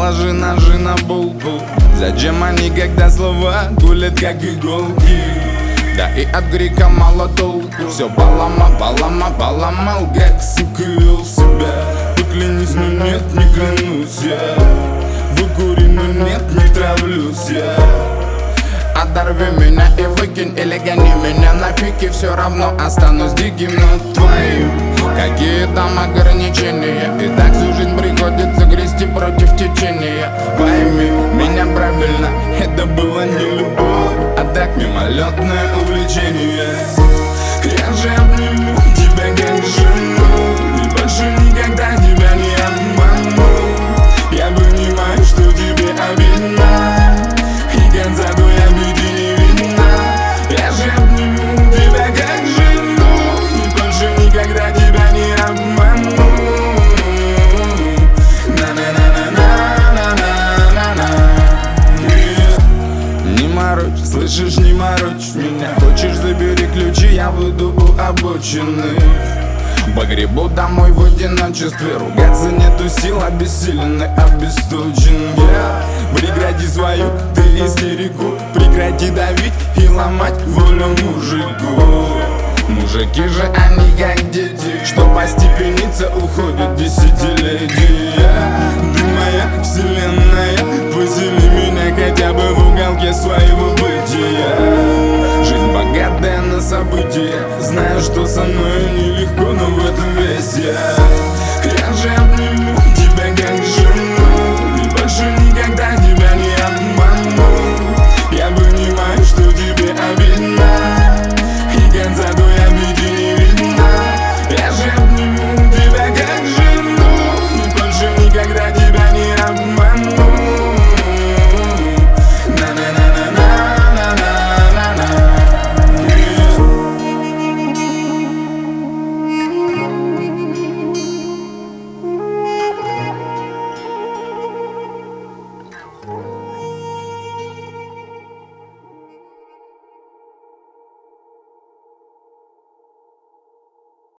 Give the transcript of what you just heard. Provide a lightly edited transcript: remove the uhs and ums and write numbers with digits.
Положи ножи на булку. Зачем они, когда слова гулят как иголки? Да и от грека мало толку. Все поломал, как сука вел себя. Поклянись, но нет, не клянусь я. Выкури, но нет, не травлюсь я. Оторви меня и выкинь, или гони меня на пике. Все равно останусь диким, но твоим. Какие там ограничения? И так всю жизнь приходится грести против течения. Пойми меня правильно, это было не любовь, а так мимолетное увлечение. Я же обниму тебя как жену, и больше никогда тебя не обману. Я понимаю, что тебе обидно, и конца той обиды не видно. Я же обниму тебя как жену, и больше никогда тебя не обману. Не морочь, слышишь, не морочь меня. Хочешь, забери ключи, я выйду у обочины. Погребу домой в одиночестве. Ругаться нету сил, обессиленный, обесточен я. Прекрати свою ты истерику, прекрати давить и ломать волю мужику. Мужики же они как дети, что постепениться уходят десятилетия. Ты моя вселенная, посели меня хотя бы в уголке своего бытия. Жизнь богатая на события, знаю, что со мной нелегко, но в этом весь я.